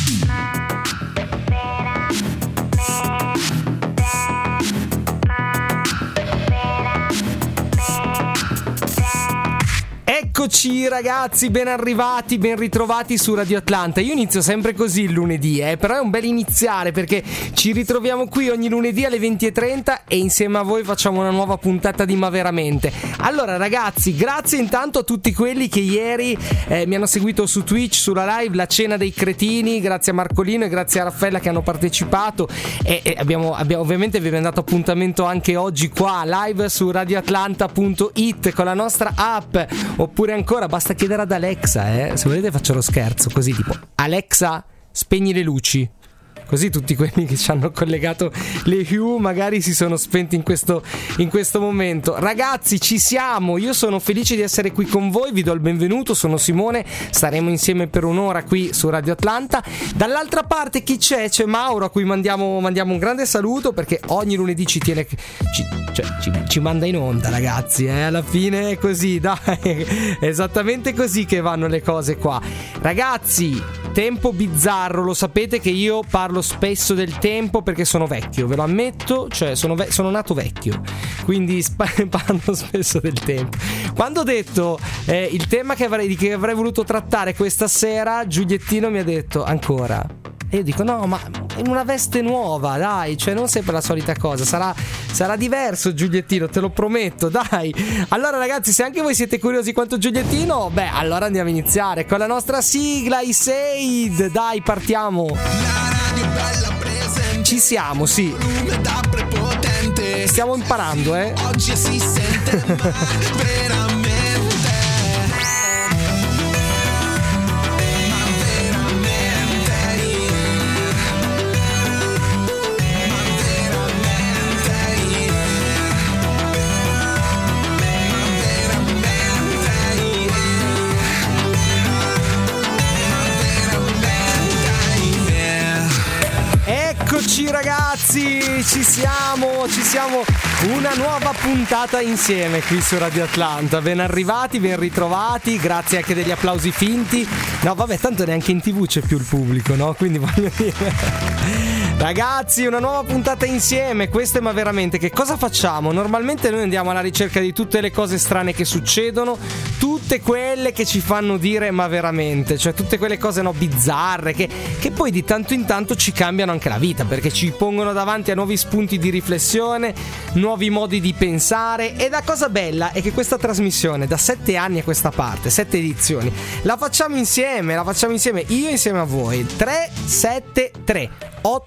Eccoci ragazzi, ben arrivati, ben ritrovati su Radio Atlanta. Io inizio sempre così il lunedì, però è un bel iniziare perché ci ritroviamo qui ogni lunedì alle 20:30 e insieme a voi facciamo una nuova puntata di Ma Veramente. Allora ragazzi, grazie intanto a tutti quelli che ieri mi hanno seguito su Twitch, sulla live La Cena dei Cretini, grazie a Marcolino e grazie a Raffaella che hanno partecipato e abbiamo ovviamente vi abbiamo dato appuntamento anche oggi qua live su radioatlanta.it con la nostra app, oppure ancora basta chiedere ad Alexa, se volete faccio lo scherzo così tipo Alexa spegni le luci, così tutti quelli che ci hanno collegato le Hue magari si sono spenti in questo momento. Ragazzi, ci siamo, io sono felice di essere qui con voi, vi do il benvenuto, sono Simone, staremo insieme per un'ora qui su Radio Atlanta. Dall'altra parte chi c'è? C'è Mauro, a cui mandiamo un grande saluto perché ogni lunedì ci manda in onda, ragazzi, alla fine è così, dai, è esattamente così che vanno le cose qua. Ragazzi, tempo bizzarro, lo sapete che io parlo spesso del tempo perché sono vecchio, ve lo ammetto, cioè sono nato vecchio, quindi parlo spesso del tempo. Quando ho detto il tema che avrei voluto trattare questa sera, Giuliettino mi ha detto ancora. E io dico no, ma in una veste nuova, dai, cioè non sempre la solita cosa, sarà diverso Giuliettino, te lo prometto, dai. Allora ragazzi, se anche voi siete curiosi quanto Giuliettino, allora andiamo a iniziare con la nostra sigla, i Said, dai, partiamo. La radio bella presente. Ci siamo, sì. Stiamo imparando, Oggi si sente veramente. Eccoci ragazzi, ci siamo, una nuova puntata insieme qui su Radio Atlanta. Ben arrivati, ben ritrovati, grazie anche degli applausi finti. No vabbè, tanto neanche in TV c'è più il pubblico, no? Quindi voglio dire ragazzi, una nuova puntata insieme, questo è Ma Veramente. Che cosa facciamo? Normalmente noi andiamo alla ricerca di tutte le cose strane che succedono, tutte quelle che ci fanno dire ma veramente, cioè tutte quelle cose bizzarre che poi di tanto in tanto ci cambiano anche la vita, perché ci pongono davanti a nuovi spunti di riflessione, nuovi modi di pensare. E la cosa bella è che questa trasmissione da 7 anni a questa parte, 7 edizioni, la facciamo insieme, io insieme a voi. 373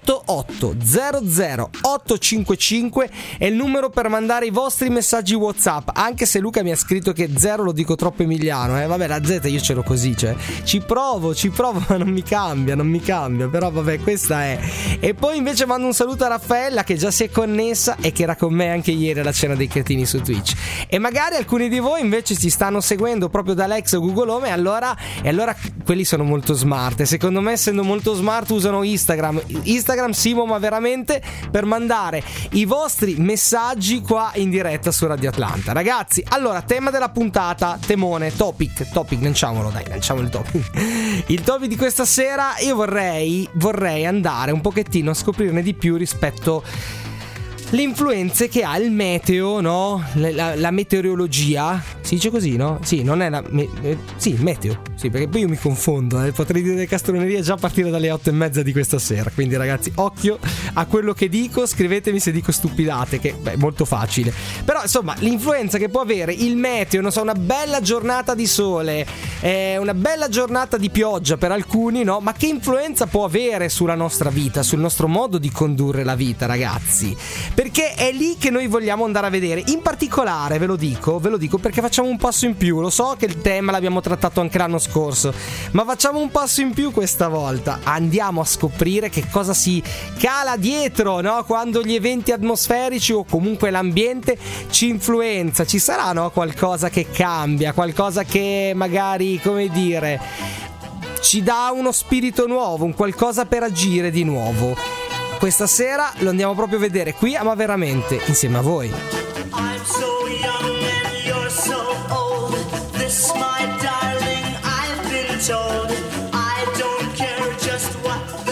8800 855 è il numero per mandare i vostri messaggi WhatsApp, anche se Luca mi ha scritto che 0 lo dico troppo emiliano, vabbè, la Z io ce l'ho così, cioè ci provo ma non mi cambia, però vabbè, questa è. E poi invece mando un saluto a Raffaella che già si è connessa e che era con me anche ieri alla Cena dei Cretini su Twitch, e magari alcuni di voi invece ci stanno seguendo proprio da Alexa o Google Home, e allora quelli sono molto smart, e secondo me essendo molto smart usano Instagram Simo Ma Veramente per mandare i vostri messaggi qua in diretta su Radio Atlanta. Ragazzi, allora, tema della puntata, temone, topic, lanciamo il topic. Il topic di questa sera, io vorrei andare un pochettino a scoprirne di più rispetto le influenze che ha il meteo, no? La meteorologia, si dice così, no? Sì, non è meteo, sì, perché poi io mi confondo, potrei dire castroneria già a partire dalle 8:30 di questa sera, quindi ragazzi, occhio a quello che dico, scrivetemi se dico stupidate, che è molto facile. Però insomma, l'influenza che può avere il meteo, non so, una bella giornata di sole, una bella giornata di pioggia per alcuni, no? Ma che influenza può avere sulla nostra vita, sul nostro modo di condurre la vita, ragazzi? Perché è lì che noi vogliamo andare a vedere. In particolare, ve lo dico perché facciamo un passo in più. Lo so che il tema l'abbiamo trattato anche l'anno scorso, ma facciamo un passo in più questa volta. Andiamo a scoprire che cosa si cala dietro, no? Quando gli eventi atmosferici o comunque l'ambiente ci influenza. Ci sarà, no? Qualcosa che cambia, qualcosa che magari, come dire, ci dà uno spirito nuovo, un qualcosa per agire di nuovo. Questa sera lo andiamo proprio a vedere qui a Ma Veramente, insieme a voi. I'm so young and you're so old. This, my darling, I've been told. I don't care just what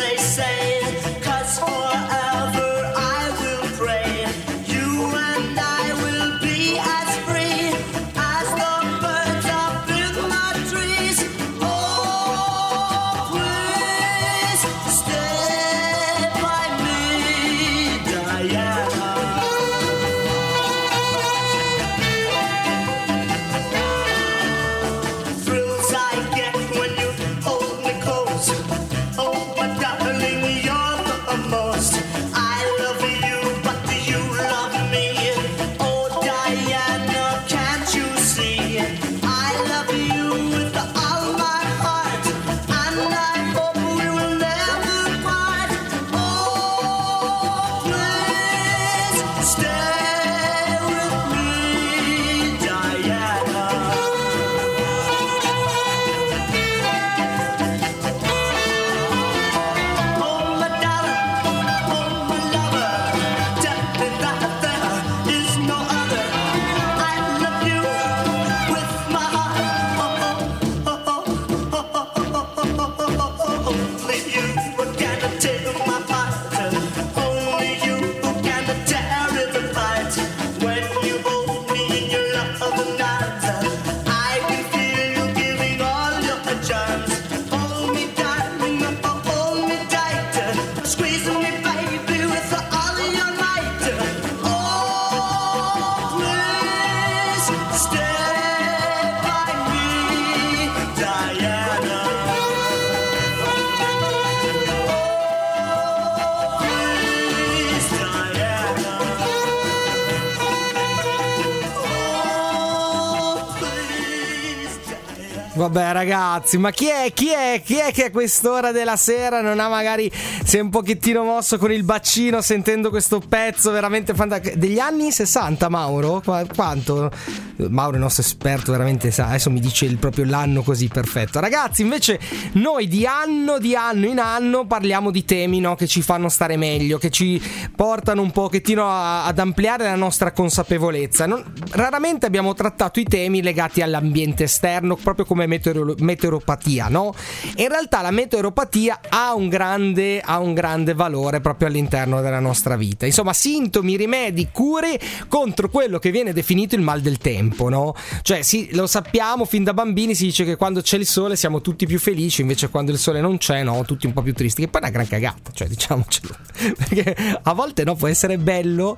Vabbè ragazzi, ma chi è che a quest'ora della sera non ha magari si è un pochettino mosso con il bacino sentendo questo pezzo veramente fantastico degli anni 60, Mauro? Quanto? Mauro è il nostro esperto, veramente sa, adesso mi dice proprio l'anno così perfetto. Ragazzi, invece noi di anno in anno parliamo di temi, no, che ci fanno stare meglio, che ci portano un pochettino ad ampliare la nostra consapevolezza. Raramente abbiamo trattato i temi legati all'ambiente esterno, proprio come meteoropatia, no? In realtà la meteoropatia ha un grande valore proprio all'interno della nostra vita. Insomma, sintomi, rimedi, cure contro quello che viene definito il mal del tempo, no? Cioè, sì, lo sappiamo, fin da bambini si dice che quando c'è il sole siamo tutti più felici, invece quando il sole non c'è, no, tutti un po' più tristi, che poi è una gran cagata, cioè diciamocelo, perché a volte, no, può essere bello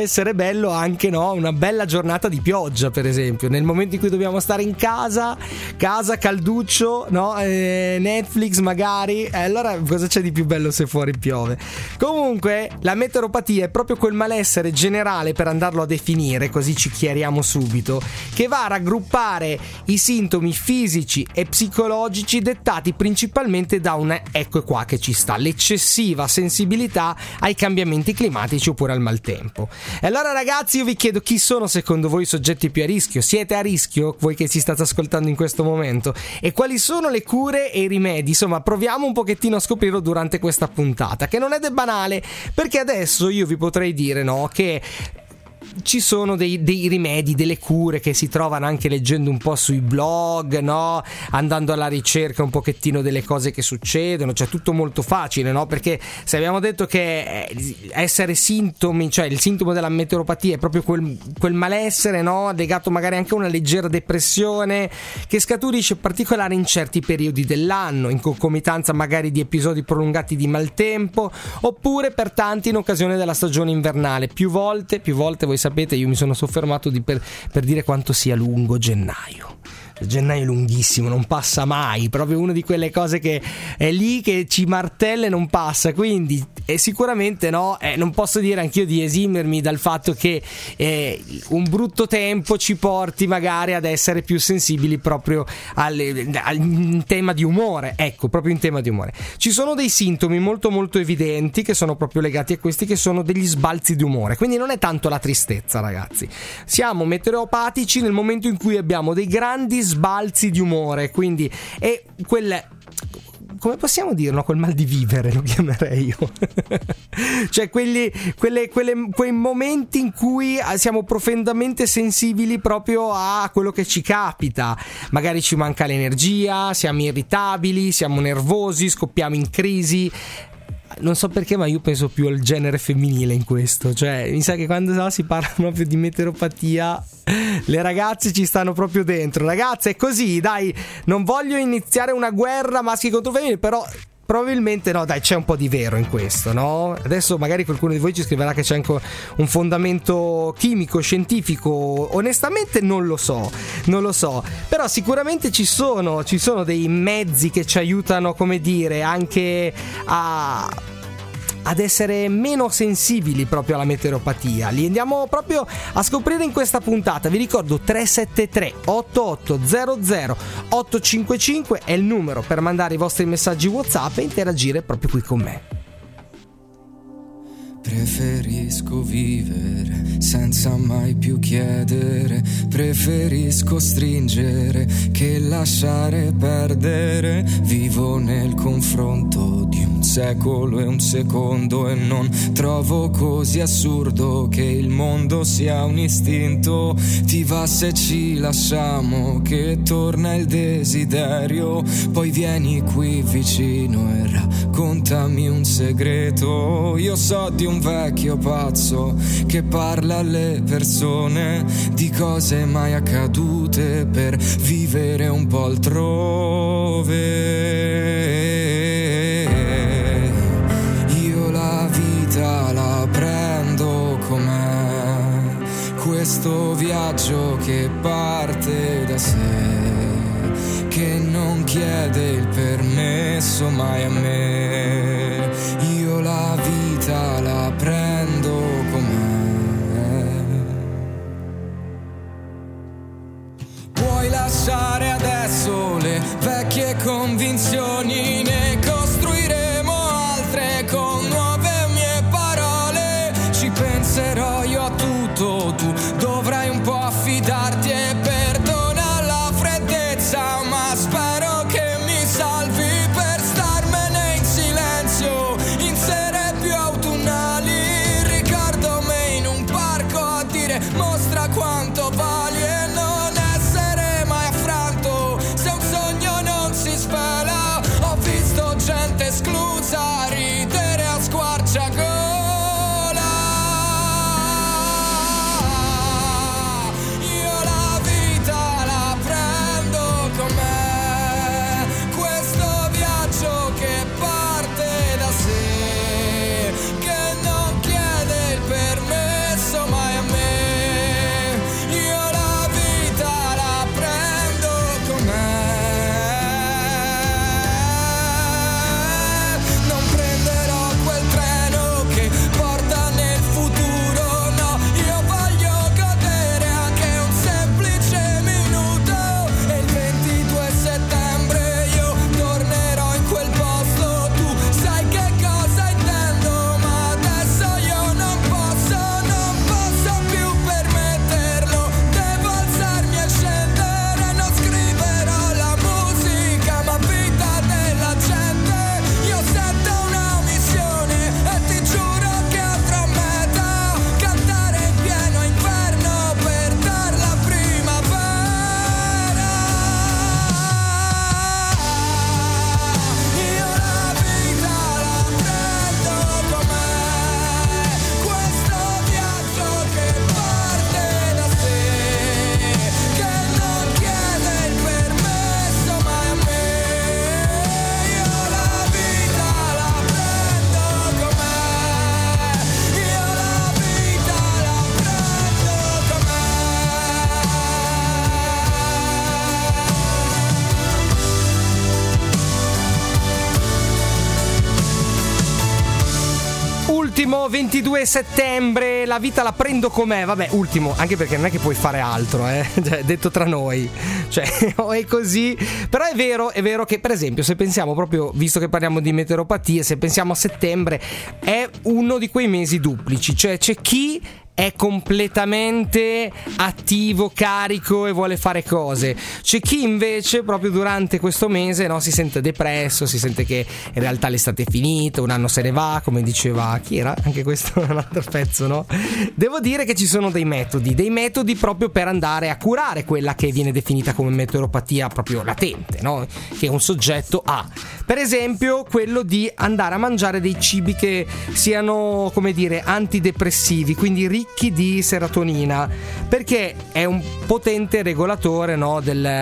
anche, no, una bella giornata di pioggia, per esempio, nel momento in cui dobbiamo stare in casa calduccio, no, Netflix magari, allora cosa c'è di più bello se fuori piove? Comunque la meteoropatia è proprio quel malessere generale, per andarlo a definire, così ci chiariamo subito, che va a raggruppare i sintomi fisici e psicologici dettati principalmente da ecco qua che ci sta, l'eccessiva sensibilità ai cambiamenti climatici oppure al maltempo. E allora ragazzi, io vi chiedo, chi sono secondo voi i soggetti più a rischio? Siete a rischio voi che ci state ascoltando in questo momento? E quali sono le cure e i rimedi? Insomma, proviamo un pochettino a scoprirlo durante questa puntata, che non è banale, perché adesso io vi potrei dire, no, che ci sono dei rimedi, delle cure che si trovano anche leggendo un po' sui blog, no? Andando alla ricerca un pochettino delle cose che succedono, cioè tutto molto facile, no? Perché se abbiamo detto che essere sintomi, cioè il sintomo della meteoropatia è proprio quel malessere, no? Legato magari anche a una leggera depressione che scaturisce in particolare in certi periodi dell'anno, in concomitanza magari di episodi prolungati di maltempo, oppure per tanti in occasione della stagione invernale. Più volte voi sapete, io mi sono soffermato per dire quanto sia lungo gennaio. Gennaio è lunghissimo, non passa mai, proprio una di quelle cose che è lì che ci martella e non passa, quindi sicuramente no, non posso dire anch'io di esimermi dal fatto che un brutto tempo ci porti magari ad essere più sensibili proprio al tema di umore, ecco, proprio in tema di umore. Ci sono dei sintomi molto molto evidenti che sono proprio legati a questi, che sono degli sbalzi di umore, quindi non è tanto la tristezza, ragazzi, siamo meteoropatici nel momento in cui abbiamo dei grandi sbalzi di umore, quindi è come possiamo dirlo, quel mal di vivere lo chiamerei io cioè quei momenti in cui siamo profondamente sensibili proprio a quello che ci capita, magari ci manca l'energia, siamo irritabili, siamo nervosi, scoppiamo in crisi. Non so perché, ma io penso più al genere femminile in questo, cioè mi sa che quando si parla proprio di meteoropatia le ragazze ci stanno proprio dentro. Ragazze, è così, dai, non voglio iniziare una guerra maschi contro femminili, però probabilmente no, dai, c'è un po' di vero in questo, no? Adesso magari qualcuno di voi ci scriverà che c'è anche un fondamento chimico, scientifico, onestamente non lo so, però sicuramente ci sono dei mezzi che ci aiutano, come dire, anche ad essere meno sensibili proprio alla meteoropatia. Li andiamo proprio a scoprire in questa puntata. Vi ricordo 373 8800 855 è il numero per mandare i vostri messaggi WhatsApp e interagire proprio qui con me. Preferisco vivere senza mai più chiedere, preferisco stringere che lasciare perdere. Vivo nel confronto di un secolo e un secondo e non trovo così assurdo che il mondo sia un istinto. Ti va se ci lasciamo che torna il desiderio, poi vieni qui vicino e raccontami un segreto. Io so di un vecchio pazzo che parla alle persone di cose mai accadute per vivere un po' altrove. Io la vita la prendo com'è, questo viaggio che parte da sé, che non chiede il permesso mai a me. Io la vita la prendo com'è. Puoi lasciare adesso le vecchie convinzioni, ne costruiremo altre con nuove mie parole. Ci penserò io a tutto, tu dovrai un po' affidarti e perdona la freddezza, ma spero che mi salvi per starmene in silenzio in sere più autunnali. Ricordo me in un parco a dire mostra quanto vali e non essere mai affranto se un sogno non si svela. Ho visto gente esclusa ridere a squarciagola. Io la vita la prendo com'è, questo viaggio che parte da sé, che non chiede il permesso mai a me. Io la vita la prendo com'è, non prenderò quel treno che porta nel futuro, no, io voglio godere anche un semplice minuto. E il 22 settembre io tornerò in quel posto, tu sai che cosa intendo, ma adesso io non posso più permetterlo. Devo alzarmi e scendere, non scriverò la musica ma vita della gente. Io sento una missione e ti giuro che andrò a meta, cantare in pieno inverno per dar la primavera. Io la vita la prendo com'è, questo viaggio che parte da sé, che non chiede il permesso mai a me. Io la vita la prendo com'è, io la vita la prendo com'è. Ultimo 22 settembre, la vita la prendo com'è. Vabbè, ultimo, anche perché non è che puoi fare altro, cioè, detto tra noi, cioè è così. Però è vero che, per esempio, se pensiamo proprio, visto che parliamo di meteoropatie, se pensiamo a settembre, è uno di quei mesi duplici. Cioè c'è chi è completamente attivo, carico e vuole fare cose. C'è chi invece proprio durante questo mese, no, si sente depresso, si sente che in realtà l'estate è finita, un anno se ne va, come diceva chi era? Anche questo è un altro pezzo, no? Devo dire che ci sono dei metodi proprio per andare a curare quella che viene definita come meteoropatia proprio latente, no? Che un soggetto ha. Per esempio quello di andare a mangiare dei cibi che siano, come dire, antidepressivi, quindi ricchi di serotonina, perché è un potente regolatore, no,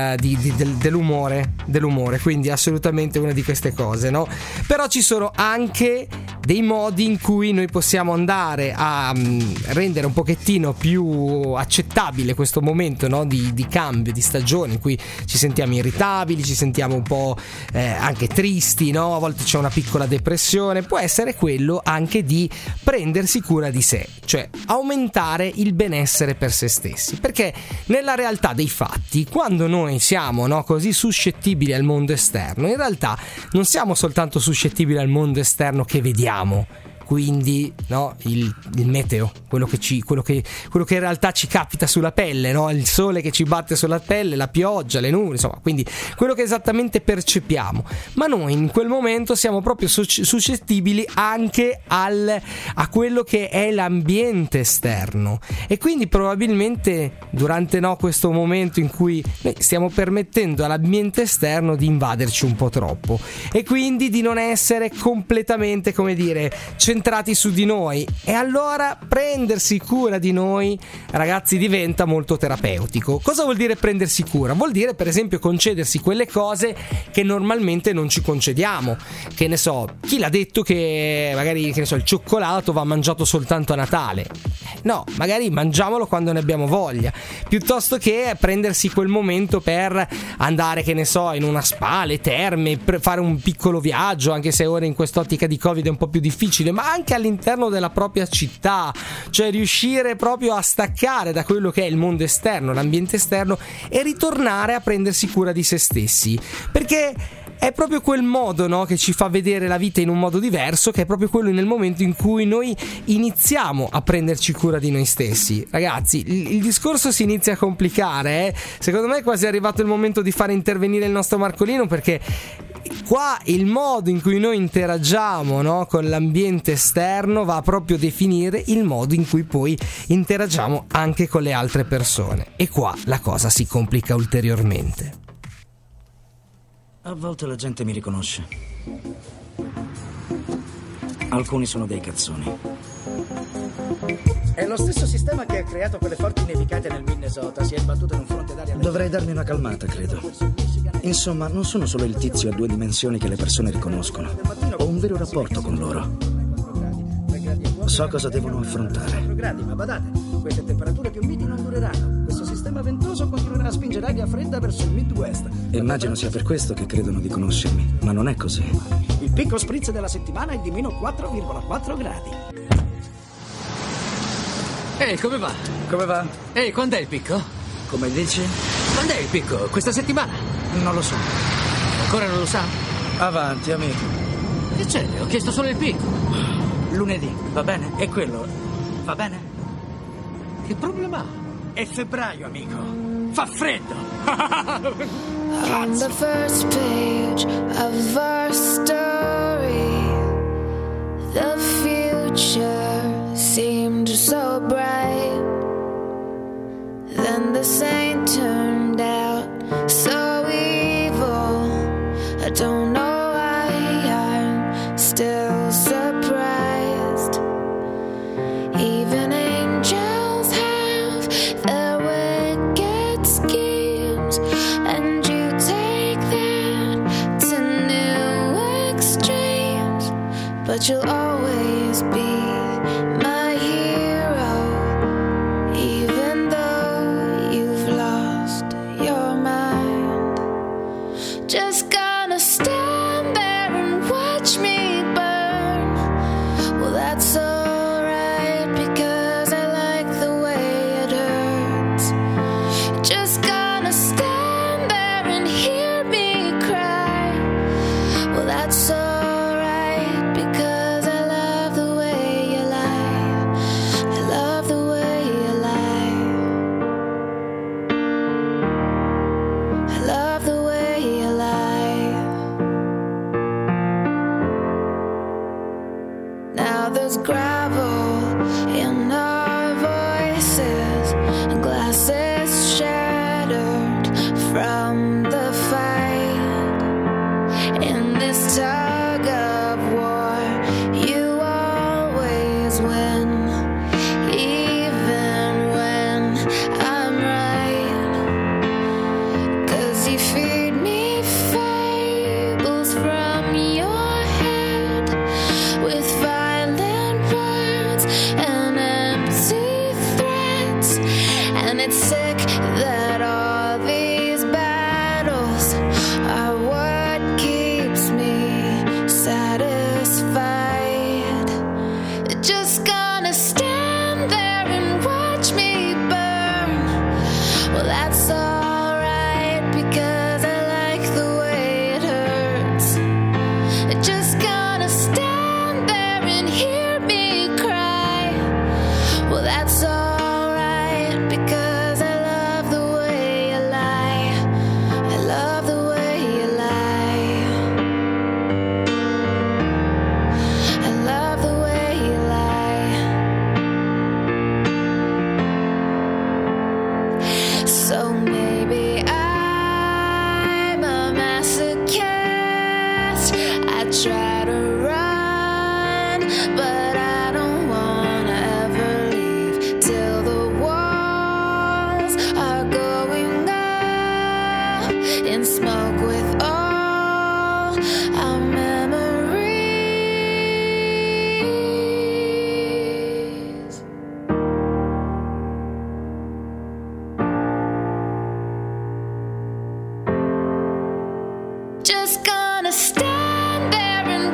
dell'umore, quindi assolutamente una di queste cose, no? Però ci sono anche dei modi in cui noi possiamo andare a rendere un pochettino più accettabile questo momento, no, di cambio di stagione, in cui ci sentiamo irritabili, ci sentiamo un po' anche tristi, no? A volte c'è una piccola depressione. Può essere quello anche di prendersi cura di sé, cioè aumentare il benessere per se stessi, perché nella realtà dei fatti, quando noi siamo, no, così suscettibili al mondo esterno, in realtà non siamo soltanto suscettibili al mondo esterno che vediamo, quindi, no, il meteo, quello che in realtà ci capita sulla pelle, no? Il sole che ci batte sulla pelle, la pioggia, le nuvole, insomma, quindi quello che esattamente percepiamo. Ma noi in quel momento siamo proprio suscettibili anche a quello che è l'ambiente esterno, e quindi probabilmente durante, no, questo momento in cui noi stiamo permettendo all'ambiente esterno di invaderci un po' troppo, e quindi di non essere completamente, come dire, centrati su di noi. E allora prendersi cura di noi, ragazzi, diventa molto terapeutico. Cosa vuol dire prendersi cura? Vuol dire, per esempio, concedersi quelle cose che normalmente non ci concediamo. Che ne so, chi l'ha detto che magari, che ne so, il cioccolato va mangiato soltanto a Natale? No, magari mangiamolo quando ne abbiamo voglia, piuttosto che prendersi quel momento per andare, che ne so, in una spa, le terme, fare un piccolo viaggio, anche se ora in quest'ottica di Covid è un po' più difficile, ma ma anche all'interno della propria città, cioè riuscire proprio a staccare da quello che è il mondo esterno, l'ambiente esterno, e ritornare a prendersi cura di se stessi, perché è proprio quel modo, no, che ci fa vedere la vita in un modo diverso, che è proprio quello nel momento in cui noi iniziamo a prenderci cura di noi stessi. Ragazzi, il discorso si inizia a complicare, secondo me è quasi arrivato il momento di fare intervenire il nostro Marcolino, perché qua il modo in cui noi interagiamo, no, con l'ambiente esterno va proprio a definire il modo in cui poi interagiamo anche con le altre persone, e qua la cosa si complica ulteriormente. A volte la gente mi riconosce. Alcuni sono dei cazzoni. È lo stesso sistema che ha creato quelle forti nevicate nel Minnesota. Si è sbattuto in un fronte d'aria. Dovrei darmi una calmata, credo. Insomma, non sono solo il tizio a 2 dimensioni che le persone riconoscono. Ho un vero rapporto con loro. So cosa devono affrontare. Ma badate, queste temperature più miti non dureranno. Questo sistema ventoso continuerà a spingere aria fredda verso il Midwest. Immagino sia per questo che credono di conoscermi, ma non è così. Il picco spritz della settimana è di meno 4,4 gradi. Ehi, come va? Come va? Ehi, quando è il picco? Come dici? Quando è il picco? Questa settimana? Non lo so. Ancora non lo sa? Avanti, amico. Che c'è? Ho chiesto solo il picco. Lunedì, va bene? E quello, va bene? Che problema ha? È febbraio, amico. Fa freddo. On the first page of our story, the future seemed so bright. Then the saint turned out so evil. I don't know why I'm still surprised. Even angels have their wicked schemes, and you take that to new extremes. But you'll always be my hero, even though you've lost your mind. Just gonna stand there and watch me burn. Well, that's alright, because I like the way it hurts. Just gonna stand there and hear me cry. Well, that's alright, because I love the way you lie. I love the way you lie. I love the way you lie. Now there's gravel in our voices, and glasses shattered from the fight. In this tug of war, you always win, even when I'm right. 'Cause you feed me fables from your head, with violent words and empty threats. And it's sick that all these battles are what keeps me satisfied. Just gonna stand there and watch me burn. Well, that's alright, because I like the way it hurts. Just gonna stand there and hear me cry. Well, that's alright, because I love the way you lie. I love the way you lie. I love the way you lie. So maybe I'm a masochist. I try to run, but I don't wanna ever leave till the walls are going up in smoke with all our memories. Just gonna stand there and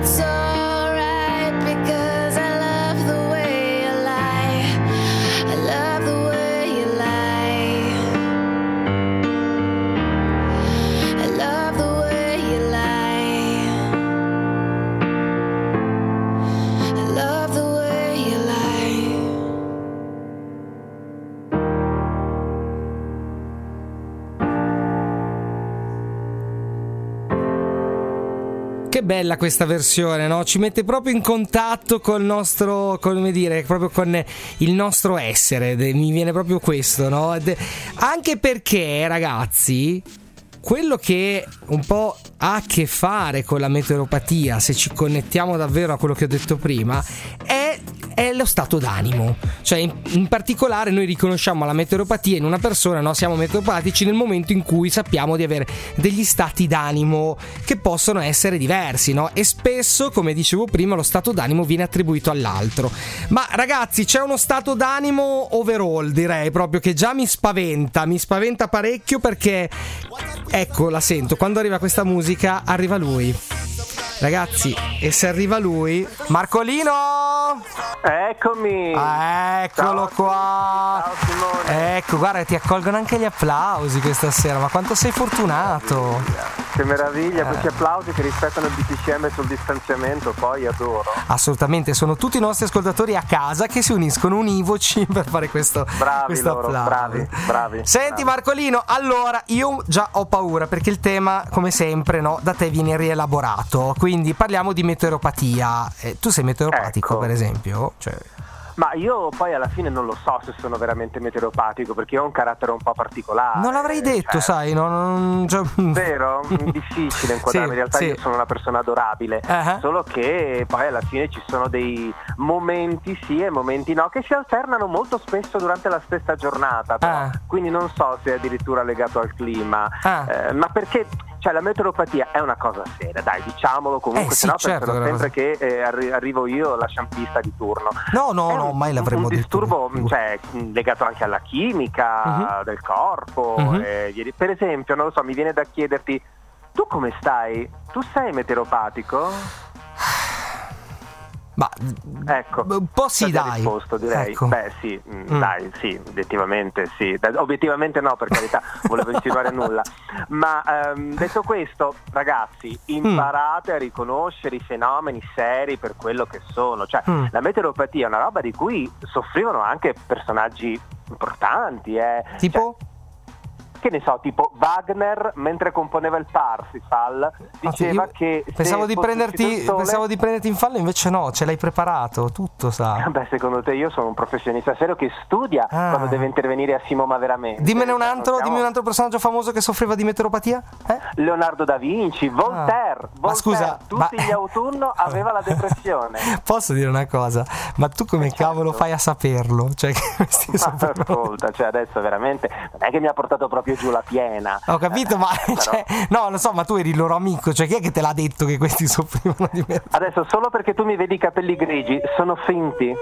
that's alright because I love the way you lie. I love the way you lie. I love the way you lie. I love the way you lie. Che bella questa versione, no? Ci mette proprio in contatto col nostro, come dire, proprio con il nostro essere. Mi viene proprio questo, no? Anche perché, ragazzi, quello che un po' ha a che fare con la meteoropatia, se ci connettiamo davvero a quello che ho detto prima, è lo stato d'animo. Cioè in particolare noi riconosciamo la meteoropatia in una persona, no? Siamo meteoropatici nel momento in cui sappiamo di avere degli stati d'animo che possono essere diversi, no? E spesso, come dicevo prima, lo stato d'animo viene attribuito all'altro. Ma ragazzi, c'è uno stato d'animo overall, direi proprio, che già mi spaventa parecchio, perché ecco, la sento, quando arriva questa musica arriva lui. Ragazzi, e se arriva lui, Marcolino! Eccomi! Eccolo qua! Ciao Simone! Ecco, guarda, ti accolgono anche gli applausi questa sera, ma quanto sei fortunato! Che meraviglia, questi applausi che rispettano il DPCM sul distanziamento, poi adoro. Assolutamente, sono tutti i nostri ascoltatori a casa che si uniscono univoci per fare questo loro, applauso. bravi. Senti Marcolino, allora io già ho paura perché il tema, come sempre, no, da te viene rielaborato, quindi parliamo di meteoropatia. Tu sei meteoropatico, Ecco. per esempio? Cioè... Ma io poi alla fine non lo so se sono veramente meteoropatico, perché ho un carattere un po' particolare. Non l'avrei detto, sai, Vero? Difficile inquadrarmi, Sì, in realtà sì. io sono una persona adorabile, Uh-huh. solo che poi alla fine ci sono dei momenti sì e momenti no che si alternano molto spesso durante la stessa giornata, però. Quindi non so se è addirittura legato al clima, ma perché... Cioè la meteoropatia è una cosa seria, dai, diciamolo comunque, sì, sennò certo, pensano sempre che arrivo io la sciampista di turno. No, mai l'avremmo detto. Un disturbo, cioè, legato anche alla chimica del corpo. Per esempio, non lo so, mi viene da chiederti, tu come stai? Tu sei meteoropatico? Ma ecco, un po' sì, dai. Risposto, direi. Ecco. Beh, sì, dai, sì, obiettivamente sì. Obiettivamente no, per carità, volevo insinuare nulla. Ma detto questo, ragazzi, imparate a riconoscere i fenomeni seri per quello che sono. Cioè, la meteoropatia è una roba di cui soffrivano anche personaggi importanti, Tipo? Cioè, che ne so, tipo Wagner mentre componeva il Parsifal diceva che pensavo di prenderti in fallo, invece no, ce l'hai preparato tutto, sa. Beh, secondo te io sono un professionista serio che studia quando deve intervenire a Simoma veramente. Dimmene un altro personaggio famoso che soffriva di meteoropatia? Leonardo da Vinci, Voltaire. Ma scusa, tutti gli autunno aveva la depressione. Posso dire una cosa? Ma tu come cavolo fai a saperlo? Cioè, ascolta, cioè adesso veramente non è che mi ha portato proprio giù la piena. Ho capito, ma cioè, no, lo so, ma tu eri il loro amico, cioè chi è che te l'ha detto che questi soffrivano di me? Adesso solo perché tu mi vedi i capelli grigi sono finti.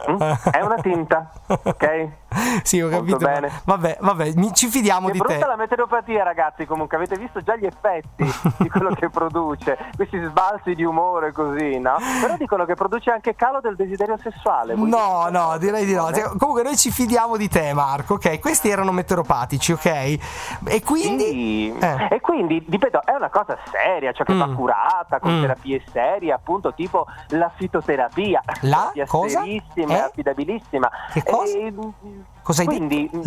È una tinta, ok? Sì, ho capito. Bene. Vabbè, ci fidiamo di te. È brutta la meteoropatia, ragazzi, comunque avete visto già gli effetti di quello che produce, questi sbalzi di umore così, no? Però dicono che produce anche calo del desiderio sessuale. No, direi di no. Comunque noi ci fidiamo di te, Marco, ok? Questi erano meteoropatici, ok? E quindi e quindi, ripeto, è una cosa seria, cioè che va curata con terapie serie, appunto, tipo la fitoterapia. La cosa? Serissima e affidabilissima. Che cosa? Cosa hai quindi, detto?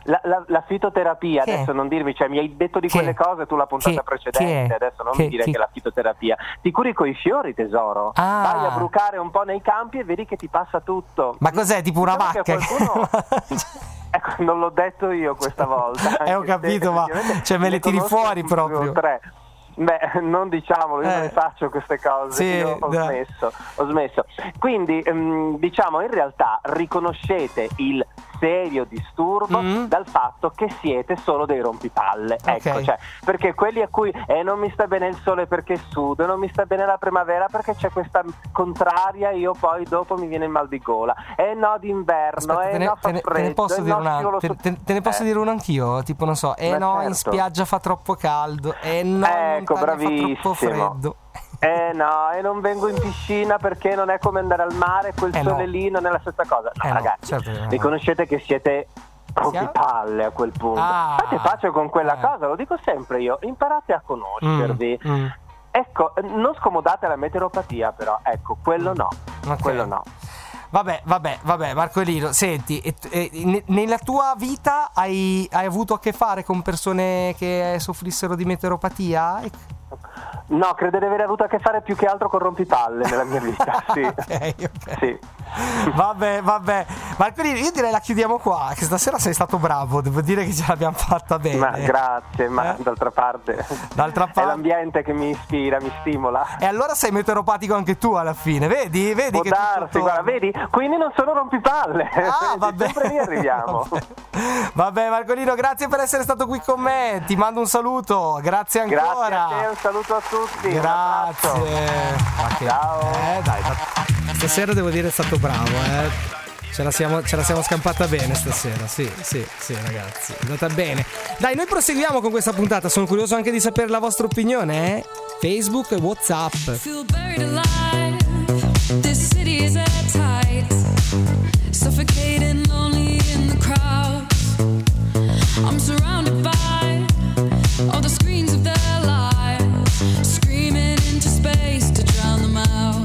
La fitoterapia, che adesso non dirmi, cioè mi hai detto di quelle cose tu la puntata precedente, adesso non mi dire che la fitoterapia. Ti curi coi fiori, tesoro. Vai a brucare un po' nei campi e vedi che ti passa tutto. Ma cos'è, tipo una vacca? Qualcuno... Ecco, non l'ho detto io questa volta. Ho capito, ma cioè me le tiri fuori proprio. Beh, non diciamolo, io non ne faccio queste cose, sì, io ho smesso. Quindi, diciamo, in realtà riconoscete il serio disturbo dal fatto che siete solo dei rompipalle. Ecco, cioè, perché quelli a cui non mi sta bene il sole perché sudo, non mi sta bene la primavera perché c'è questa contraria, io poi dopo mi viene il mal di gola. No, d'inverno, no, fa freddo. Te ne posso dire una, te ne posso dire una anch'io? Tipo, non so, no, certo. In spiaggia fa troppo caldo, no, ecco, bravissimo. fa troppo freddo. No, e non vengo in piscina perché non è come andare al mare, quel sole lì non è la stessa cosa. No, ragazzi, certo, riconoscete che siete rompipalle a quel punto. Fate pace con quella cosa, lo dico sempre io, imparate a conoscervi. Ecco, non scomodate la meteoropatia, però, ecco, quello no, quello no. Vabbè, Marcolino, senti, nella tua vita hai avuto a che fare con persone che soffrissero di meteoropatia? No, credo di aver avuto a che fare più che altro con rompipalle nella mia vita, sì. Ok. Sì. Vabbè. Marcolino, io direi la chiudiamo qua, che stasera sei stato bravo, devo dire che ce l'abbiamo fatta bene. Ma grazie, ma d'altra parte è l'ambiente che mi ispira, mi stimola. E allora sei meteoropatico anche tu alla fine, vedi? Può che darsi, guarda, vedi? Quindi non sono rompipalle. Vabbè. Sempre lì arriviamo. Vabbè Marcolino, grazie per essere stato qui con me, ti mando un saluto, grazie ancora. Grazie a te, un saluto a tutti. Grazie. Ciao. Dai, stasera devo dire è stato bravo, Ce la siamo scampata bene stasera, sì ragazzi, è andata bene. Dai, noi proseguiamo con questa puntata, sono curioso anche di sapere la vostra opinione, Facebook e WhatsApp. Feel buried alive. This city is at tight. Suffocating, lonely in the crowds. I'm surrounded by all the screens of their lives, screaming into space to drown them out.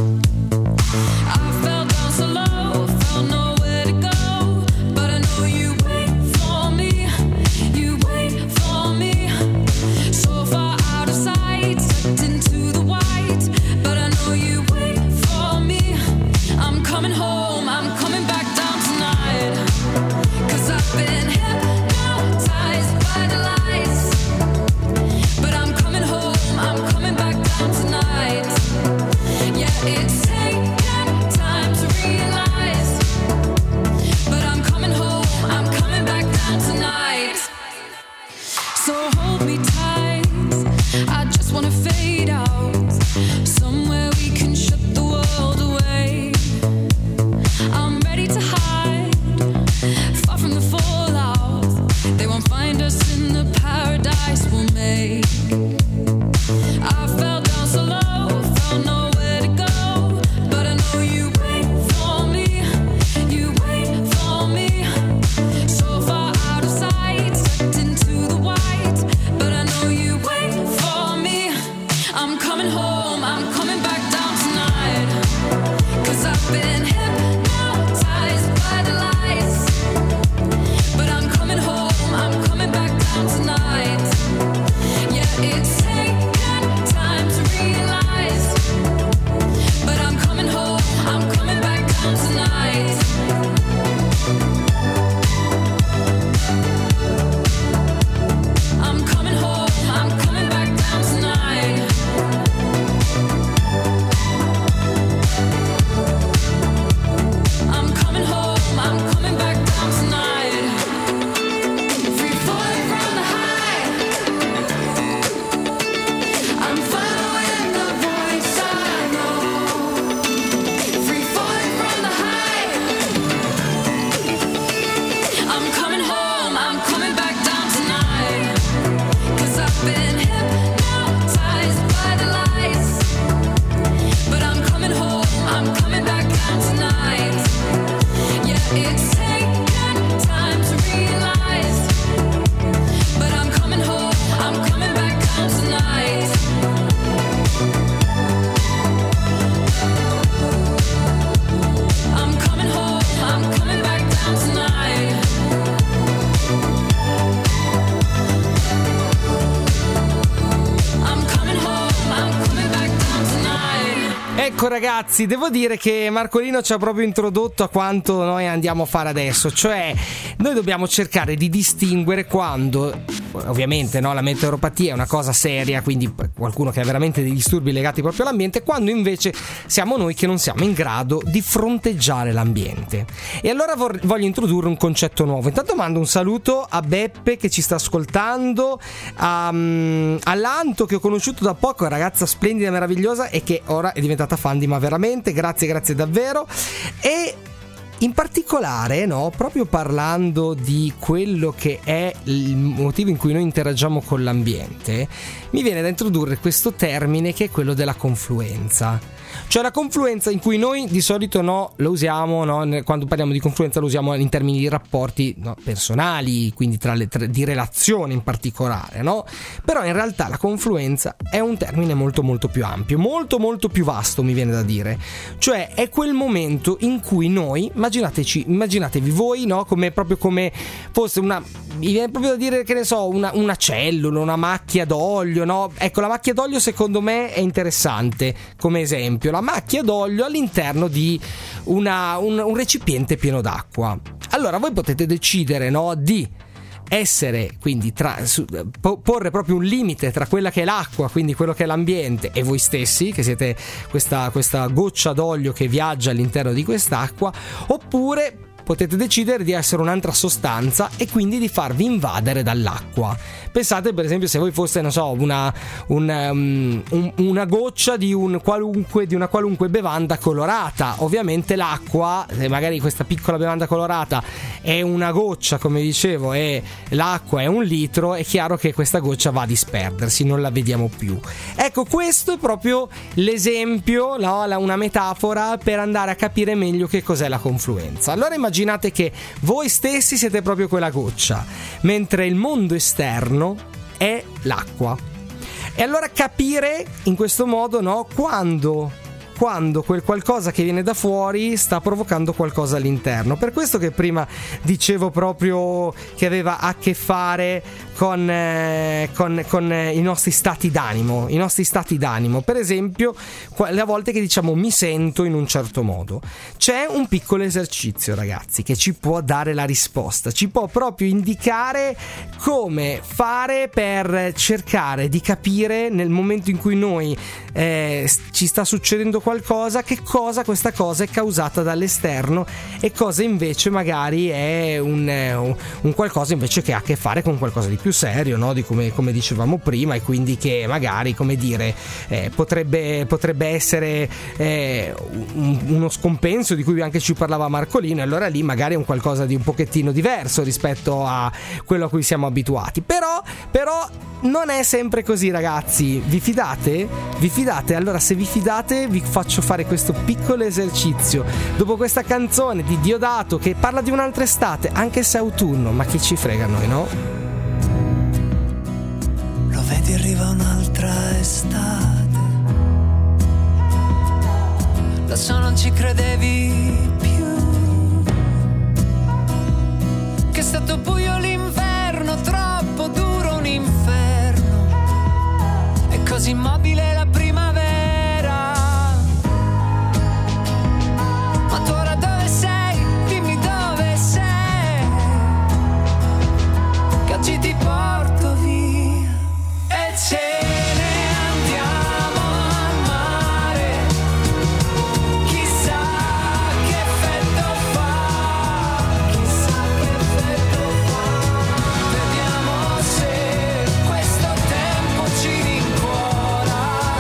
I fell down so low, felt nowhere to go, but I know you wait for me, you wait for me. So far out of sight, sucked into the white, but I know you wait for me. I'm coming home, I'm coming back down tonight, 'cause I've been hypnotized by the lights, but I'm coming home, I'm coming back down tonight. Yeah, it's taken time to realize, but I'm coming home, I'm coming back down tonight. So hold me tight, I just wanna fade out, somewhere we can shut the world away. I'm ready to hide, far from the fallout. They won't find us in the paradise we'll make. I fell down so low, felt nowhere to go, but I know you wait for me, you wait for me. So far out of sight, sucked into the white, but I know you wait for me. I'm coming home, I'm coming back down tonight, 'cause I've been hypnotized by the lights, but I'm coming home, I'm coming back down tonight. Yeah, it's taken time to realize, but I'm coming home, I'm coming back down tonight. I'm coming home, I'm coming back down tonight. I'm coming home, I'm coming back down tonight. Free falling from the high, I'm following the voice I know. Free falling from the high, I'm coming home, I'm coming back down tonight, 'cause I've been hypnotized by the lights, but I'm coming home, I'm coming back down tonight. Yeah, it's taken time to realize, but I'm coming home, I'm coming back down tonight. I'm coming home, I'm coming back down tonight. I'm coming home, I'm coming back down tonight. Ecco ragazzi, devo dire che Marcolino ci ha proprio introdotto a quanto noi andiamo a fare adesso, cioè noi dobbiamo cercare di distinguere quando, ovviamente no, la meteoropatia è una cosa seria, quindi qualcuno che ha veramente dei disturbi legati proprio all'ambiente, quando invece siamo noi che non siamo in grado di fronteggiare l'ambiente. E allora voglio introdurre un concetto nuovo. Intanto mando un saluto a Beppe che ci sta ascoltando, a Lanto che ho conosciuto da poco, ragazza splendida e meravigliosa e che ora è diventata fan di Ma Veramente, grazie davvero. E In particolare, no, proprio parlando di quello che è il motivo in cui noi interagiamo con l'ambiente, mi viene da introdurre questo termine che è quello della confluenza. Cioè la confluenza in cui noi di solito lo usiamo, quando parliamo di confluenza lo usiamo in termini di rapporti personali, quindi di relazioni in particolare, no? Però in realtà la confluenza è un termine molto molto più ampio, molto molto più vasto, mi viene da dire. Cioè è quel momento in cui noi, immaginatevi voi, no? Come fosse mi viene proprio da dire, che ne so, una cellula, una macchia d'olio, no? Ecco, la macchia d'olio secondo me è interessante come esempio. La macchia d'olio all'interno di un recipiente pieno d'acqua. Allora voi potete decidere, no, di essere, quindi porre proprio un limite tra quella che è l'acqua, quindi quello che è l'ambiente, e voi stessi che siete questa goccia d'olio che viaggia all'interno di quest'acqua, oppure potete decidere di essere un'altra sostanza e quindi di farvi invadere dall'acqua. Pensate per esempio se voi foste, non so, una goccia di una qualunque bevanda colorata. Ovviamente l'acqua, se magari questa piccola bevanda colorata è una goccia, come dicevo, e l'acqua è 1 litro, è chiaro che questa goccia va a disperdersi, non la vediamo più. Ecco, questo è proprio l'esempio, no? Una metafora per andare a capire meglio che cos'è la confluenza. Allora immaginate che voi stessi siete proprio quella goccia, mentre il mondo esterno è l'acqua. E allora capire in questo modo, no, quando quel qualcosa che viene da fuori sta provocando qualcosa all'interno. Per questo che prima dicevo proprio che aveva a che fare con i nostri stati d'animo. Per esempio, le volte che diciamo mi sento in un certo modo, c'è un piccolo esercizio, ragazzi, che ci può dare la risposta, ci può proprio indicare come fare per cercare di capire nel momento in cui noi ci sta succedendo qualcosa, che cosa questa cosa è causata dall'esterno e cosa invece magari è un qualcosa invece che ha a che fare con qualcosa di più serio, no? Di come dicevamo prima, e quindi che magari, come dire, potrebbe essere uno scompenso di cui anche ci parlava Marcolino, e allora lì magari è un qualcosa di un pochettino diverso rispetto a quello a cui siamo abituati. Però non è sempre così, ragazzi. Vi fidate? Allora, se vi fidate, vi faccio fare questo piccolo esercizio dopo questa canzone di Diodato che parla di un'altra estate, anche se è autunno, ma chi ci frega a noi, no? Lo vedi, arriva un'altra estate, lo so, non ci credevi più, che è stato buio l'inverno, troppo duro un inferno, è così immobile la primavera. Ma tu ora dove sei? Dimmi dove sei, che oggi ti porto via e ce ne andiamo al mare. Chissà che effetto fa, vediamo se questo tempo ci rincuora.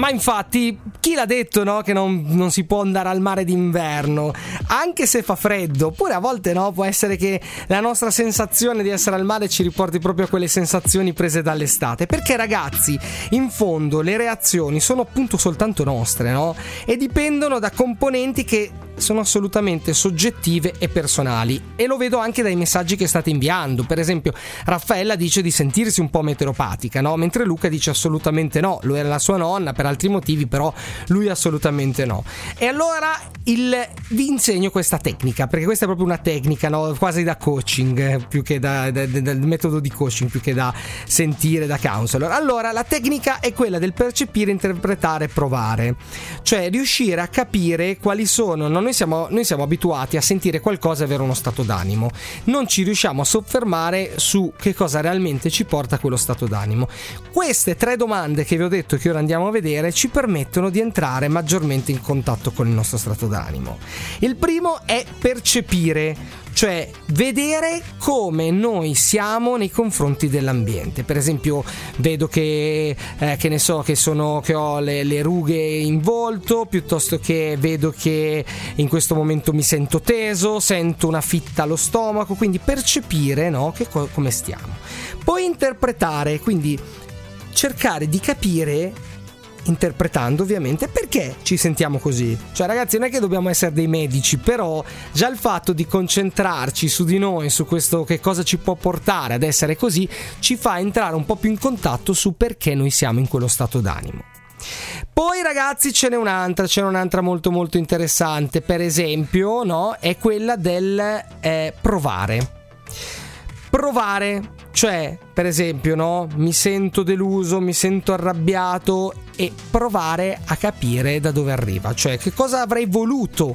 Ma infatti, chi l'ha detto, no, che non si può andare al mare d'inverno, anche se fa freddo? Oppure a volte, no, può essere che la nostra sensazione di essere al mare ci riporti proprio a quelle sensazioni prese dall'estate. Perché, ragazzi, in fondo le reazioni sono appunto soltanto nostre, no? E dipendono da componenti che sono assolutamente soggettive e personali, e lo vedo anche dai messaggi che state inviando. Per esempio, Raffaella dice di sentirsi un po' meteoropatica, no? Mentre Luca dice assolutamente no, lo era la sua nonna per altri motivi, però lui assolutamente no. E allora vi insegno questa tecnica, perché questa è proprio una tecnica, no? Quasi da coaching, più che dal metodo di coaching, più che da sentire da counselor. Allora, la tecnica è quella del percepire, interpretare, provare, cioè riuscire a capire quali sono. Noi siamo abituati a sentire qualcosa e avere uno stato d'animo, non ci riusciamo a soffermare su che cosa realmente ci porta a quello stato d'animo. Queste 3 domande che vi ho detto che ora andiamo a vedere ci permettono di entrare maggiormente in contatto con il nostro stato d'animo. Il primo è percepire, cioè vedere come noi siamo nei confronti dell'ambiente. Per esempio, vedo che ne so, che ho le rughe in volto, piuttosto che vedo che in questo momento mi sento teso, sento una fitta allo stomaco, quindi percepire, no, come stiamo. Poi interpretare, quindi cercare di capire, interpretando ovviamente, perché ci sentiamo così. Cioè, ragazzi, non è che dobbiamo essere dei medici, però già il fatto di concentrarci su di noi, su questo che cosa ci può portare ad essere così, ci fa entrare un po' più in contatto su perché noi siamo in quello stato d'animo. Poi, ragazzi, ce n'è un'altra molto molto interessante, per esempio, no, è quella del provare, cioè, per esempio, no, mi sento deluso, mi sento arrabbiato, e provare a capire da dove arriva, cioè che cosa avrei voluto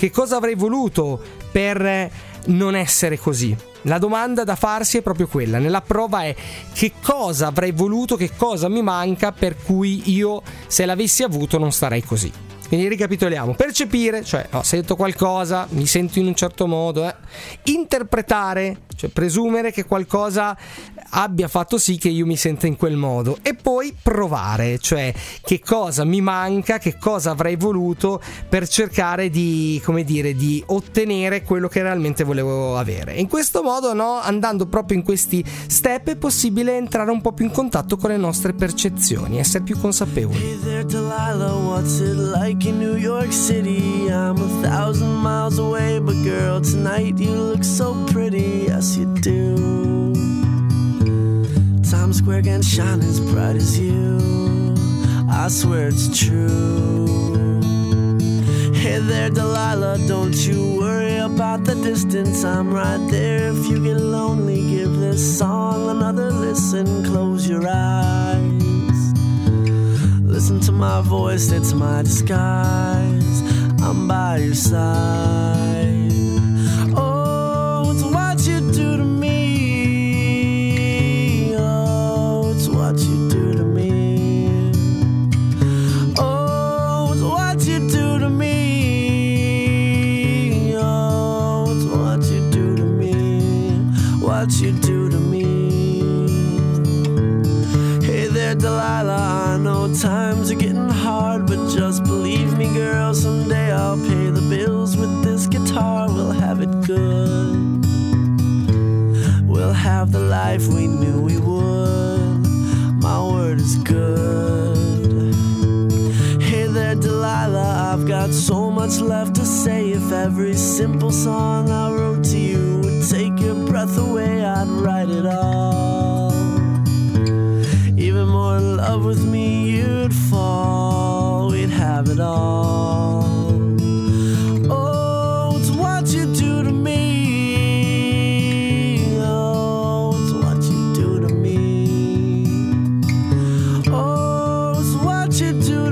per non essere così. La domanda da farsi è proprio quella, nella prova è: che cosa avrei voluto, che cosa mi manca per cui io, se l'avessi avuto, non starei così. Quindi ricapitoliamo: percepire, cioè sento qualcosa, mi sento in un certo modo. Interpretare, cioè presumere che qualcosa abbia fatto sì che io mi senta in quel modo. E poi provare, cioè che cosa mi manca, che cosa avrei voluto per cercare di, come dire, di ottenere quello che realmente volevo avere. In questo modo, no, andando proprio in questi step, è possibile entrare un po' più in contatto con le nostre percezioni, essere più consapevoli. Hey there, Delilah, what's it like in New York City? I'm 1,000 miles away, but girl, tonight you look so pretty, yes you do. Times Square can't shine as bright as you, I swear it's true. Hey there, Delilah, don't you worry about the distance, I'm right there. If you get lonely, give this song another listen, close your eyes, listen to my voice, it's my disguise, I'm by your side. Oh, it's what you do to me, oh, it's what you do to me, oh, it's what you do to me, oh, it's what you do to me, what you do to me. Hey there, Delilah, I know times are getting hard, but just believe me, girl, someday I'll pay the bills with this guitar. We'll have it good, we'll have the life we knew we would, my word is good. Hey there, Delilah, I've got so much left to say. If every simple song I wrote to you would take your breath away, I'd write it all. Even more in love with me you'd fall, we'd have it all. Oh, it's what you do to me, oh, it's what you do to me, oh, it's what you do to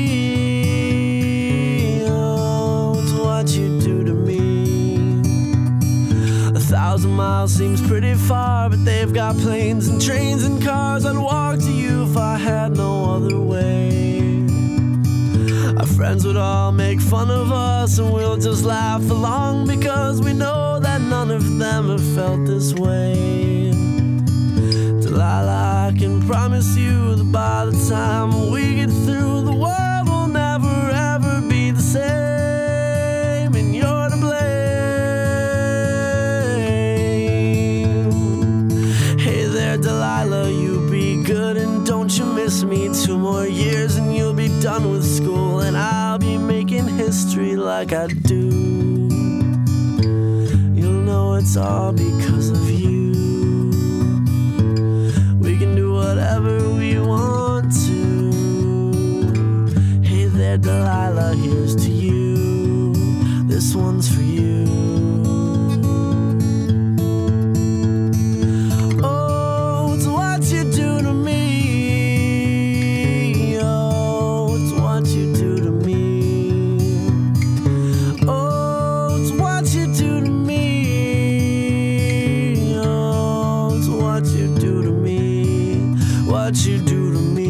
me, oh, it's what you do to me. 1,000 miles seems pretty far, but they've got planes and trains and cars. I'd walk to you if I had no other way. Our friends would all make fun of us, and we'll just laugh along, because we know that none of them have felt this way. Delilah, I can promise you that by the time we get through, the I do, you'll know it's all because of you. We can do whatever we want to. Hey there, Delilah, here's to you. This one's for you. Oh, it's what you do to me. Oh, it's what you do to me. Oh, it's what you do to me. Oh, it's what you do to me. What you do to me.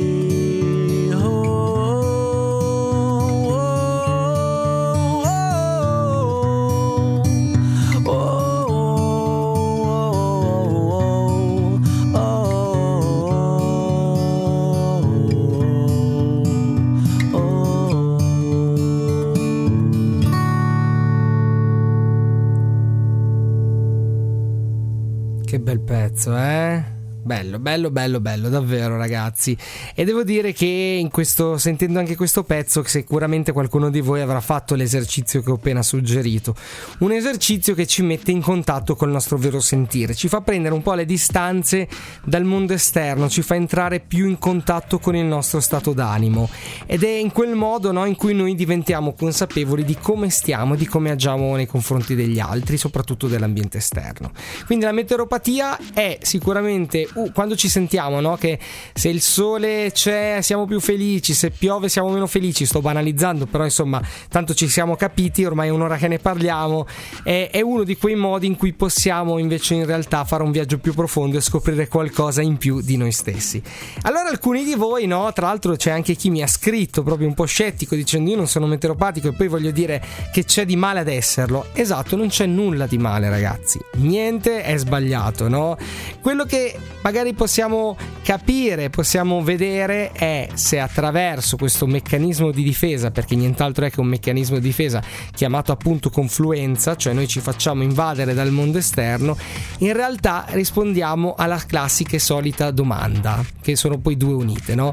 Che bel pezzo, eh? Bello, bello, bello, bello, davvero ragazzi. E devo dire che in questo, sentendo anche questo pezzo, sicuramente qualcuno di voi avrà fatto l'esercizio che ho appena suggerito. Un esercizio che ci mette in contatto col nostro vero sentire, ci fa prendere un po' le distanze dal mondo esterno, ci fa entrare più in contatto con il nostro stato d'animo. Ed è in quel modo, no, in cui noi diventiamo consapevoli di come stiamo, di come agiamo nei confronti degli altri, soprattutto dell'ambiente esterno. Quindi la meteoropatia è sicuramente quando ci sentiamo, no, che se il sole c'è siamo più felici, se piove siamo meno felici. Sto banalizzando, però insomma tanto ci siamo capiti, ormai è un'ora che ne parliamo. È uno di quei modi in cui possiamo invece in realtà fare un viaggio più profondo e scoprire qualcosa in più di noi stessi. Allora alcuni di voi, no, tra l'altro c'è anche chi mi ha scritto proprio un po' scettico dicendo io non sono meteoropatico e poi voglio dire che c'è di male ad esserlo. Esatto, non c'è nulla di male ragazzi, niente è sbagliato, no? Quello che magari possiamo capire, possiamo vedere è se attraverso questo meccanismo di difesa, perché nient'altro è che un meccanismo di difesa chiamato appunto confluenza, cioè noi ci facciamo invadere dal mondo esterno, in realtà rispondiamo alla classica e solita domanda, che sono poi due unite, no?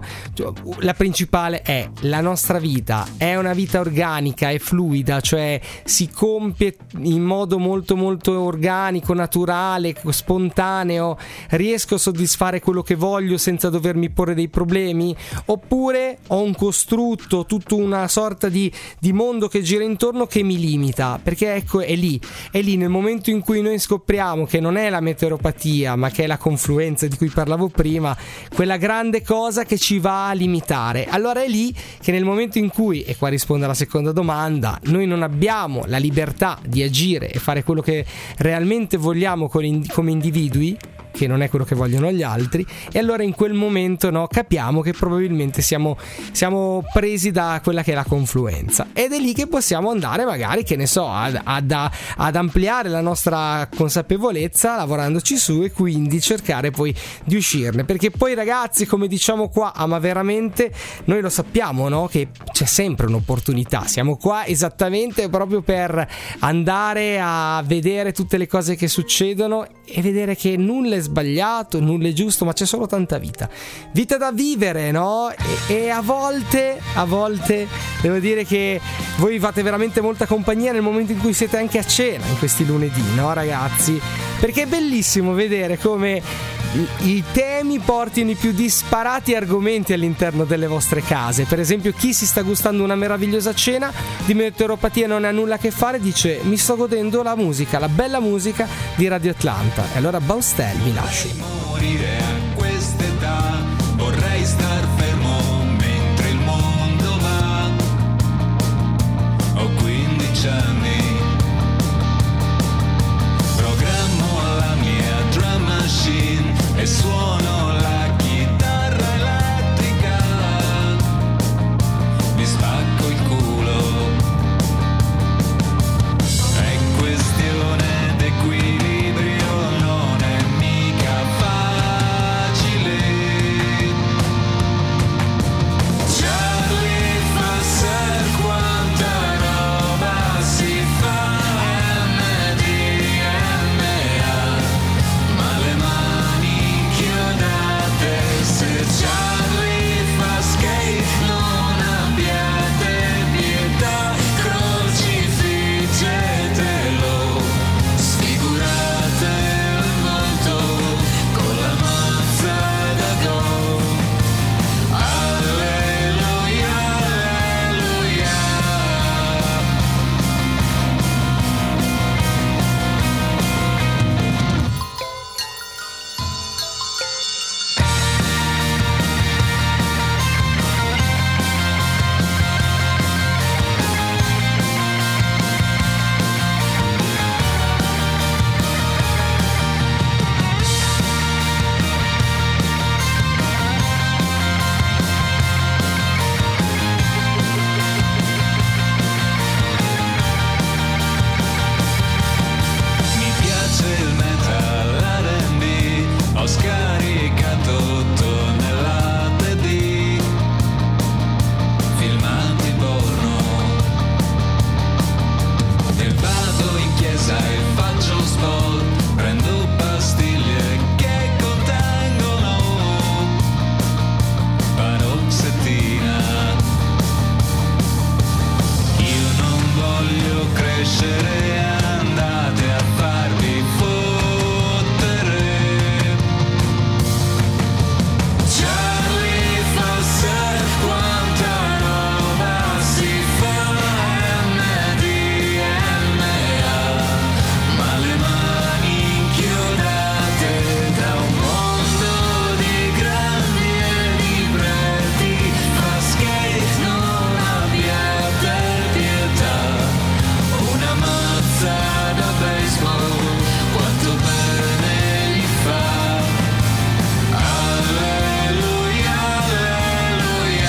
La principale è: la nostra vita è una vita organica e fluida, cioè si compie in modo molto molto organico, naturale, spontaneo, riesco a soddisfare quello che voglio senza dovermi porre dei problemi, oppure ho un costrutto, tutta una sorta di mondo che gira intorno che mi limita? Perché ecco, è lì nel momento in cui noi scopriamo che non è la meteoropatia ma che è la confluenza di cui parlavo prima, quella grande cosa che ci va a limitare. Allora è lì che nel momento in cui, e qua rispondo alla seconda domanda, noi non abbiamo la libertà di agire e fare quello che realmente vogliamo come individui, che non è quello che vogliono gli altri, e allora in quel momento, no, capiamo che probabilmente siamo presi da quella che è la confluenza, ed è lì che possiamo andare magari, che ne so, ad ampliare la nostra consapevolezza lavorandoci su, e quindi cercare poi di uscirne, perché poi ragazzi, come diciamo qua, ma veramente noi lo sappiamo, no, che c'è sempre un'opportunità, siamo qua esattamente proprio per andare a vedere tutte le cose che succedono e vedere che nulla è sbagliato, nulla è giusto, ma c'è solo tanta vita da vivere, no? E a volte devo dire che voi fate veramente molta compagnia nel momento in cui siete anche a cena in questi lunedì, no ragazzi? Perché è bellissimo vedere come i temi portino i più disparati argomenti all'interno delle vostre case. Per esempio, chi si sta gustando una meravigliosa cena di meteoropatia non ha nulla a che fare, dice: mi sto godendo la musica, la bella musica di Radio Atlanta. E allora Baustel, mi lascio. Morire a quest'età, vorrei star fermo mentre il mondo va. Ho 15 anni, programmo la mia drum machine e suono la chitarra elettrica, mi spacco il culo, è questione d'equilibrio, non è mica facile. Charlie Fasser, quanta roba si fa, MDMA, ma le mani chiuse piangere, andate a farvi fottere. Charlie Foster, quanta roba si fa, MDMA, ma le mani inchiodate da un mondo di grandi e libretti, fa skate, non abbiate pietà, una mazza da baseball, quanto bene gli fa. Alleluia, alleluia.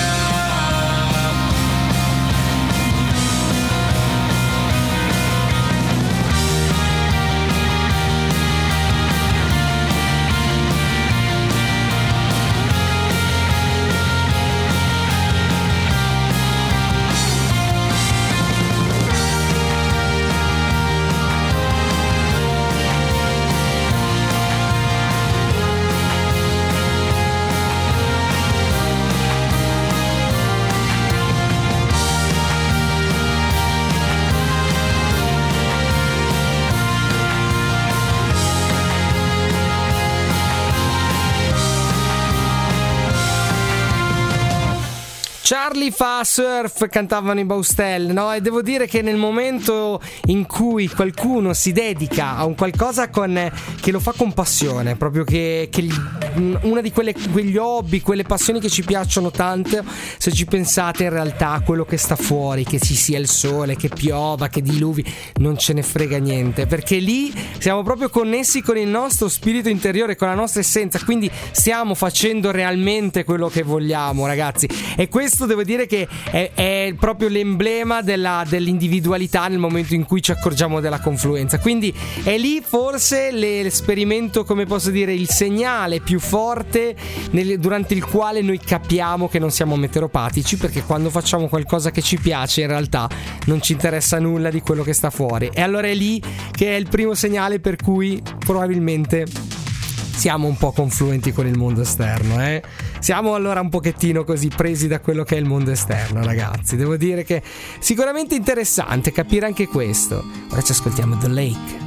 Charlie fa surf, cantavano i Baustelle, no? E devo dire che nel momento in cui qualcuno si dedica a un qualcosa che lo fa con passione, proprio che una di quegli hobby, quelle passioni che ci piacciono tanto, se ci pensate in realtà quello che sta fuori, che ci sia il sole, che piova, che diluvi, non ce ne frega niente, perché lì siamo proprio connessi con il nostro spirito interiore, con la nostra essenza, quindi stiamo facendo realmente quello che vogliamo, ragazzi. E questo devo dire che è proprio l'emblema dell'individualità nel momento in cui ci accorgiamo della confluenza. Quindi è lì forse l'esperimento, come posso dire, il segnale più forte durante il quale noi capiamo che non siamo meteoropatici, perché quando facciamo qualcosa che ci piace in realtà non ci interessa nulla di quello che sta fuori, e allora è lì che è il primo segnale per cui probabilmente siamo un po' confluenti con il mondo esterno, Siamo allora un pochettino così presi da quello che è il mondo esterno, ragazzi. Devo dire che sicuramente interessante capire anche questo. Ora ci ascoltiamo The Lake.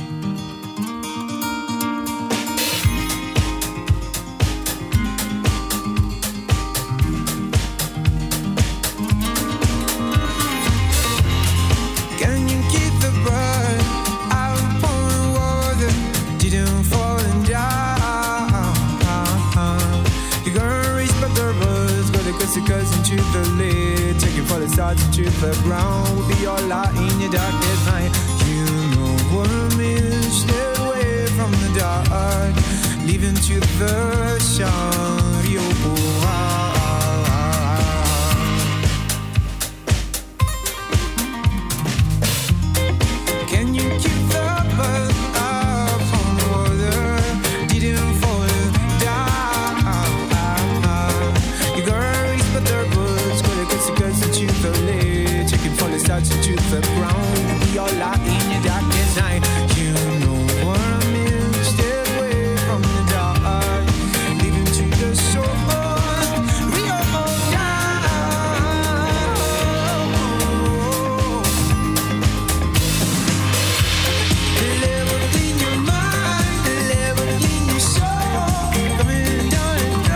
To the ground will be your light in your darkest night. You know what I mean. Stay away from the dark, leaving to the sun. Can you keep the bird up from the water? Didn't fall down. You gotta reach but the birds goes into the lake, taking fall starts into the ground. We all lie in your darkest night. You know what I mean. Stay away from the dark, leaving to the soul. We all level in your mind, level in your soul, coming down and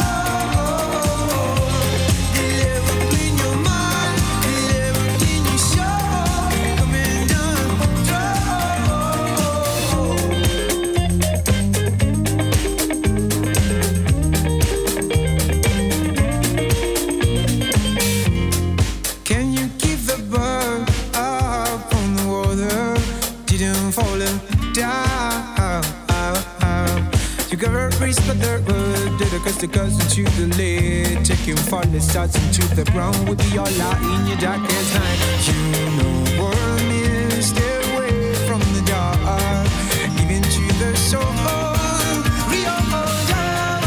but the bird did a cause to goes into the lid, taking fall it starts into the ground. Would be all out in your darkest night. You know what I mean. Stay away from the dark, even to the soul. We all go down.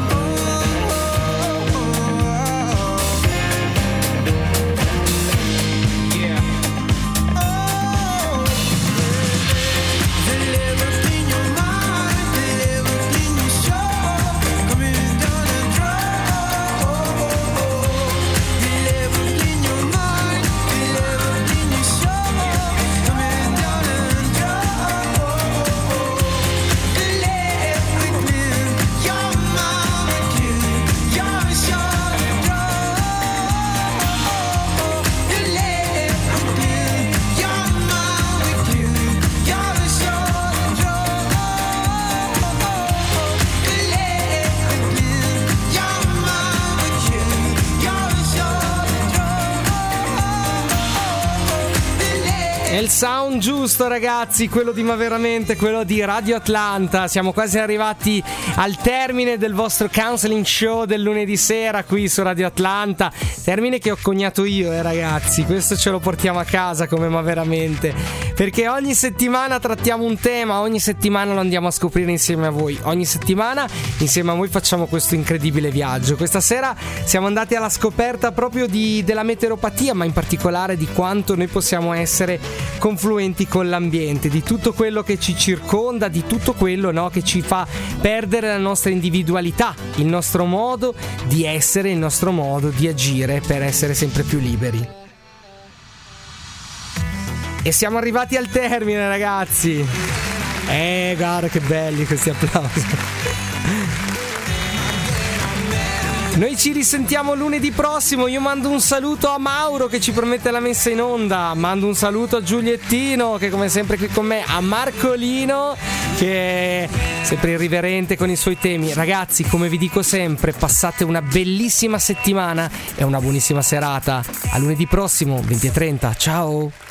Yeah. Oh, the level in your mind, the level in your soul, coming down and draw. The level in your mind, the level in your soul. È il sound giusto, ragazzi, quello di Ma Veramente, quello di Radio Atlanta. Siamo quasi arrivati al termine del vostro counseling show del lunedì sera qui su Radio Atlanta. Termine che ho coniato io, ragazzi. Questo ce lo portiamo a casa come Ma Veramente, perché ogni settimana trattiamo un tema, ogni settimana lo andiamo a scoprire insieme a voi. Ogni settimana insieme a voi facciamo questo incredibile viaggio. Questa sera siamo andati alla scoperta proprio della meteoropatia, ma in particolare di quanto noi possiamo essere confluenti con l'ambiente, di tutto quello che ci circonda, di tutto quello, no, che ci fa perdere la nostra individualità, il nostro modo di essere, il nostro modo di agire per essere sempre più liberi. E siamo arrivati al termine, ragazzi. Guarda che belli questi applausi. Noi ci risentiamo lunedì prossimo. Io mando un saluto a Mauro che ci promette la messa in onda. Mando un saluto a Giuliettino che come sempre qui con me, a Marcolino che è sempre irriverente con i suoi temi. Ragazzi, come vi dico sempre, passate una bellissima settimana e una buonissima serata. A lunedì prossimo 20:30. Ciao.